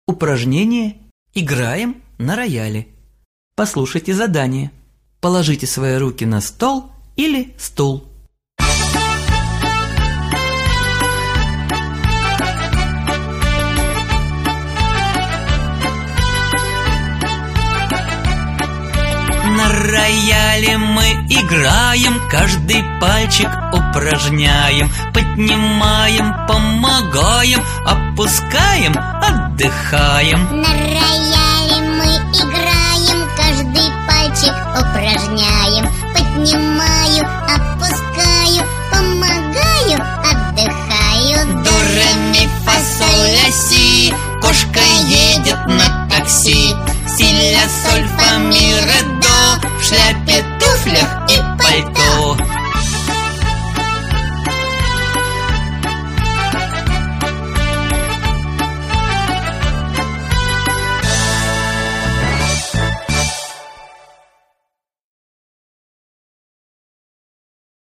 Упражнение «Играем на рояле». Послушайте задание. Положите свои руки на стол или стул. На рояле мы играем, каждый пальчик упражняем. Поднимаем, помогаем, опускаем, отдыхаем. На рояле мы играем, каждый пальчик упражняем. Поднимаю, опускаю, помогаю, отдыхаю. До, ре, ми, фа, соль, ля, си. Кошка едет на такси. Си, ля, соль, фа, ми, ре, до. В шляпе, туфлях